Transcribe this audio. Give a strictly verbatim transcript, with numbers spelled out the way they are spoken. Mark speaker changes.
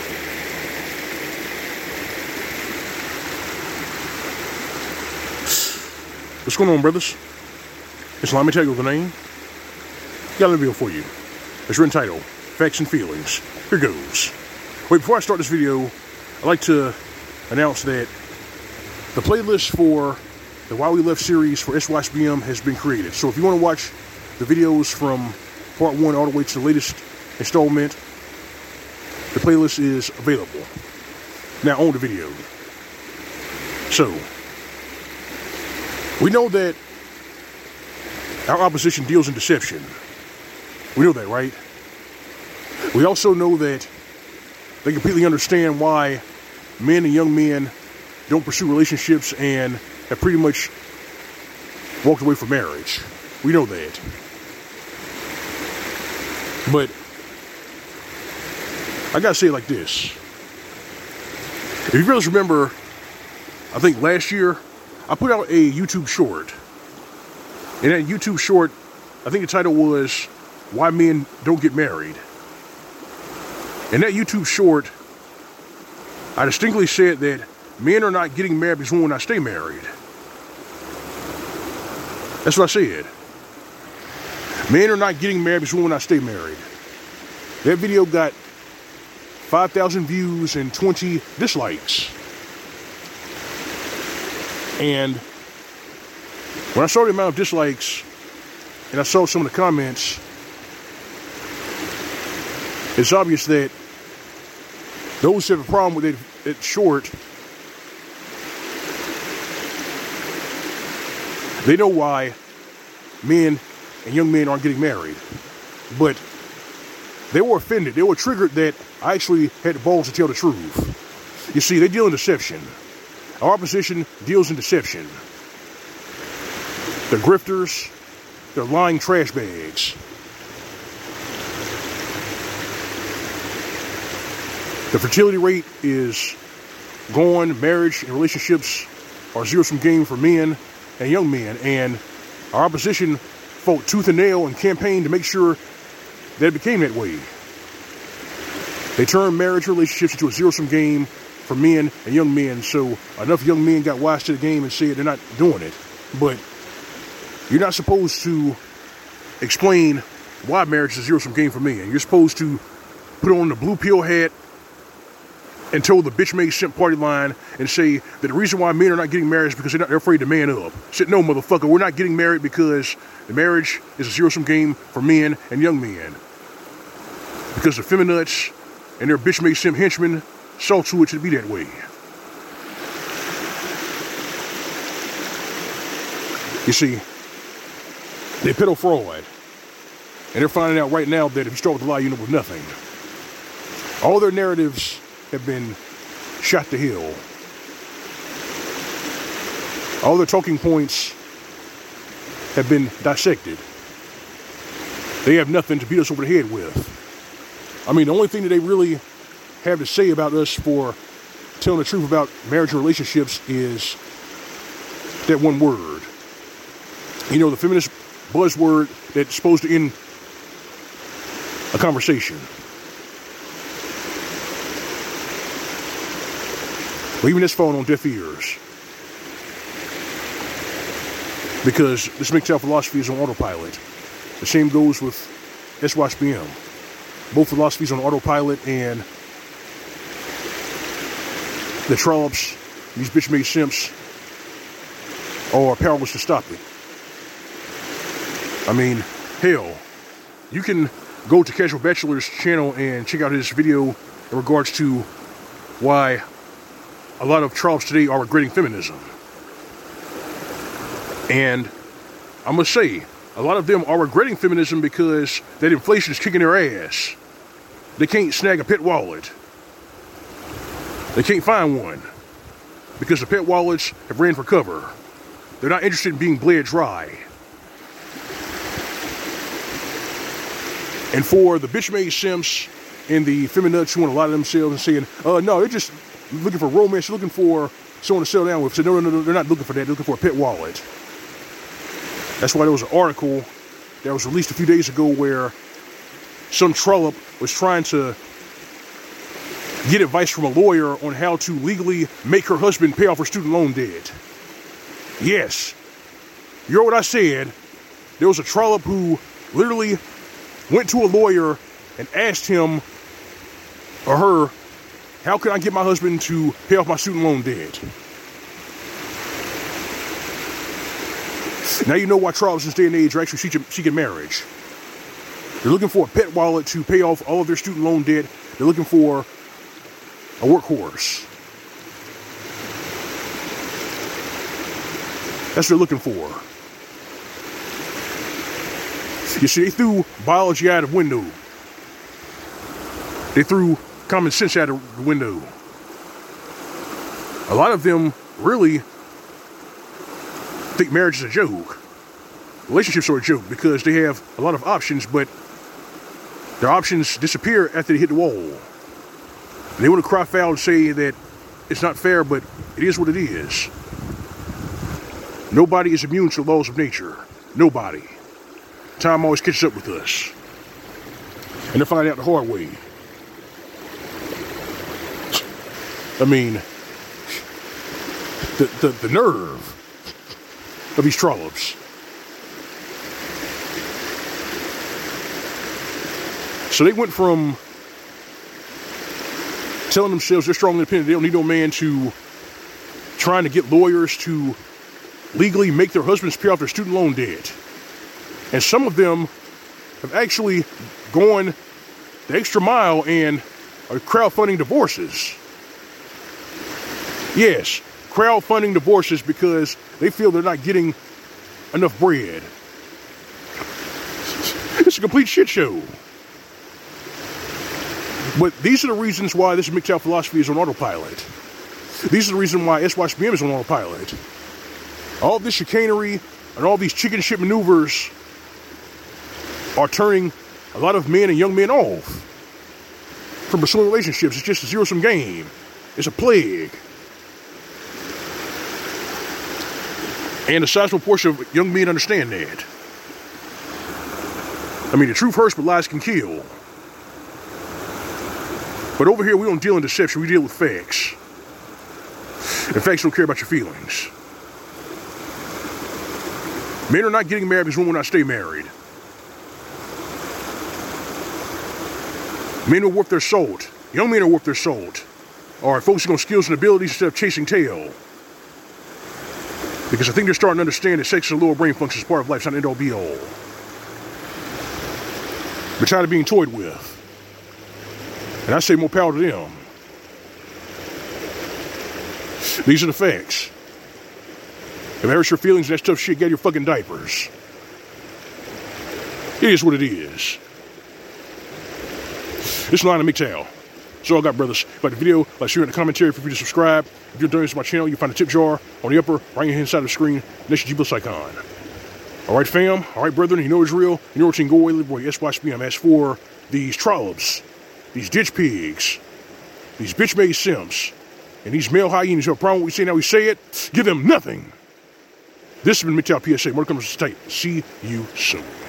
Speaker 1: What's going on, brothers? It's Let me tell you the name. Got a video for you. It's entitled Facts and Feelings. Here goes. Wait, before I start this video, I'd like to announce that the playlist for the Why We Left series for S Y S B M has been created. So if you want to watch the videos from part one all the way to the latest installment, the playlist is available. Now on the video. So, we know that our opposition deals in deception. We know that, right? We also know that they completely understand why men and young men don't pursue relationships and have pretty much walked away from marriage. We know that. But I gotta say it like this. If you guys remember, I think last year, I put out a YouTube short. And that YouTube short, I think the title was Why Men Don't Get Married. In that YouTube short, I distinctly said that men are not getting married because we will not stay married. That's what I said. Men are not getting married because we will not stay married. That video got five thousand views and twenty dislikes. And when I saw the amount of dislikes and I saw some of the comments, it's obvious that those who have a problem with it, it's short. They know why men and young men aren't getting married. But they were offended. They were triggered that I actually had the balls to tell the truth. You see, they deal in deception. Our opposition deals in deception. They're grifters. They're lying trash bags. The fertility rate is gone. Marriage and relationships are zero-sum game for men and young men. And our opposition fought tooth and nail and campaigned to make sure that it became that way. They turned marriage relationships into a zero-sum game for men and young men, so enough young men got wise to the game and said they're not doing it. But you're not supposed to explain why marriage is a zero-sum game for men. You're supposed to put on the blue pill hat and toe the bitch made simp party line and say that the reason why men are not getting married is because they're, not, they're afraid to man up. Said, no, motherfucker, we're not getting married because the marriage is a zero-sum game for men and young men. Because the feminists and their bitch made simp henchmen saw to it to be that way. You see, they peddle fraud. And they're finding out right now that if you start with a lie, you end up with nothing. All their narratives have been shot to hell. All their talking points have been dissected. They have nothing to beat us over the head with. I mean, the only thing that they really have to say about us for telling the truth about marriage and relationships is that one word. You know, the feminist buzzword that's supposed to end a conversation. Well, even this phone on deaf ears. Because this mixed out philosophy is on autopilot. The same goes with S Y S B M. Both philosophies on autopilot, and the trollops, these bitch made simps, are powerless to stop it. I mean, hell, you can go to Casual Bachelor's channel and check out his video in regards to why a lot of trollops today are regretting feminism. And I must say, a lot of them are regretting feminism because that inflation is kicking their ass. They can't snag a pet wallet. They can't find one because the pet wallets have ran for cover. They're not interested in being bled dry. And for the bitch-made simps and the feminists who want to lie to themselves and saying, uh, no, they're just looking for romance, looking for someone to settle down with. So no, no, no, they're not looking for that. They're looking for a pet wallet. That's why there was an article that was released a few days ago where some trollop was trying to get advice from a lawyer on how to legally make her husband pay off her student loan debt. Yes, you heard what I said. There was a trollop who literally went to a lawyer and asked him or her, how can I get my husband to pay off my student loan debt? Now you know why trollops in this day and age are actually seeking, seeking marriage. They're looking for a pet wallet to pay off all of their student loan debt. They're looking for a workhorse. That's what they're looking for. You see, they threw biology out of the window. They threw common sense out of the window. A lot of them really think marriage is a joke. Relationships are a joke because they have a lot of options, but their options disappear after they hit the wall. And they want to cry foul and say that it's not fair, but it is what it is. Nobody is immune to the laws of nature. Nobody. Time always catches up with us. And they're finding out the hard way. I mean, the, the, the nerve of these trollops. So they went from telling themselves they're strong and independent, they don't need no man, to trying to get lawyers to legally make their husbands pay off their student loan debt. And some of them have actually gone the extra mile and are crowdfunding divorces. Yes, crowdfunding divorces because they feel they're not getting enough bread. It's a complete shit show. But these are the reasons why this MGTOW philosophy is on autopilot. These are the reasons why S Y S B M is on autopilot. All this chicanery and all these chicken shit maneuvers are turning a lot of men and young men off from pursuing relationships. It's just a zero-sum game. It's a plague. And a sizable portion of young men understand that. I mean, the truth hurts, but lies can kill. But over here, we don't deal in deception. We deal with facts. And facts don't care about your feelings. Men are not getting married because women will not stay married. Men are worth their salt. Young men are worth their salt. Are focusing on skills and abilities instead of chasing tail. Because I think they're starting to understand that sex is a lower brain function, is part of life, it's not an end all be all. They're tired of being toyed with. And I say more power to them. These are the facts. If it hurts your feelings and that tough shit, get your fucking diapers. It is what it is. This is Lion of MGTOW. That's all I got, brothers. If you like the video, like, share in the commentary, feel free to subscribe. If you're donating to my channel, you find a tip jar on the upper right hand side of the screen next to the G plus icon. Alright, fam. Alright, brethren. You know it's real. You know it's in go away, little boy. S Y S B M. As for these trollops, these ditch pigs, these bitch-made simps, and these male hyenas who have a problem with what we say now we say it, give them nothing. This has been MGTOW P S A. More comes to state. See you soon.